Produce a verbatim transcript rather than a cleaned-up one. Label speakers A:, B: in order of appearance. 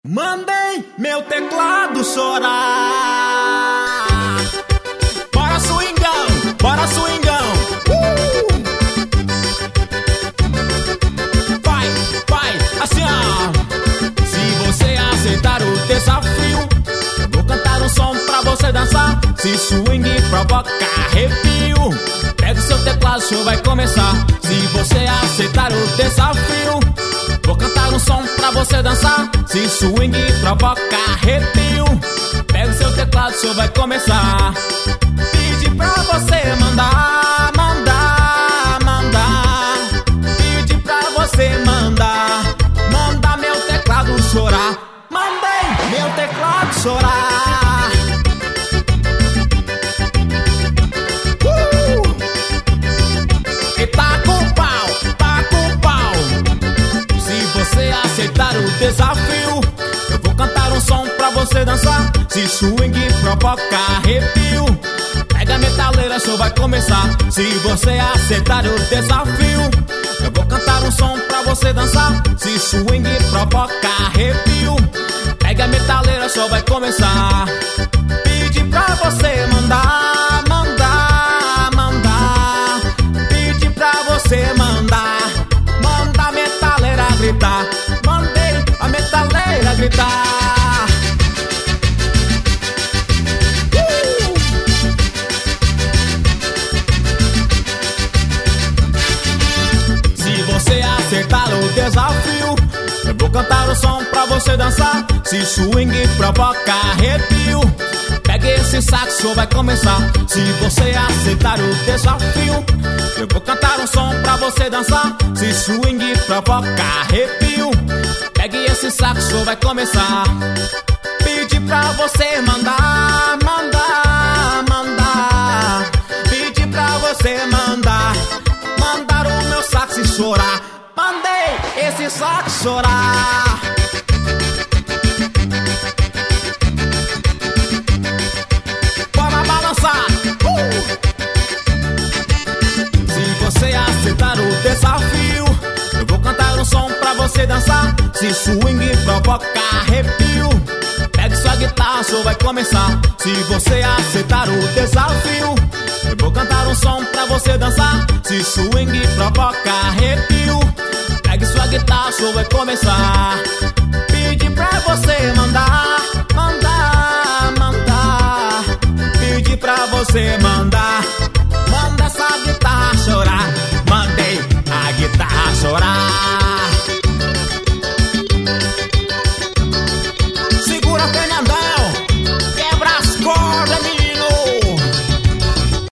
A: Mandei meu teclado chorar. Bora swingão, bora swingão. uh! Vai, vai, assim ó. Se você aceitar o desafio, eu vou cantar um som pra você dançar. Se swing provoca arrepio, pega o seu teclado, o show vai começar. Se você aceitar o desafio, vou cantar um som pra você dançar. Se swing provoca arrepio, pega o seu teclado, o show vai começar. Pedi pra você mandar, mandar, mandar. Pedi pra você mandar, mandar meu teclado chorar. Mandei meu teclado chorar. uh! E tá com pau, tá com pau. Se você aceitar o desafio, eu vou cantar um som pra você dançar. Se swing provoca arrepio, pega a metaleira, show vai começar. Se você aceitar o desafio, eu vou cantar um som pra você dançar. Se swing provoca arrepio, pega a metaleira, show vai começar. Pedi pra você mandar, mandar, mandar. Pedi pra você mandar, manda a metaleira gritar. Mandei a metaleira gritar. uh! Se você acertar o desafio, eu vou cantar o som pra você dançar. Se swing provoca arrepio, pega esse saxo, vai começar. Se você aceitar o desafio, eu vou cantar um som pra você dançar. Se swing provoca arrepio, pegue esse saxo, vai começar. Pedi pra você mandar, mandar, mandar. Pedi pra você mandar, mandar o meu saxo chorar. Mandei esse saxo chorar. Bora balançar. uh! Se você aceitar o desafio, eu vou cantar um som pra você dançar. Se swing provoca arrepio, pega sua guitarra, o show vai começar. Se você aceitar o desafio, eu vou cantar um som pra você dançar. Se swing provoca arrepio, pegue sua guitarra, o show vai começar.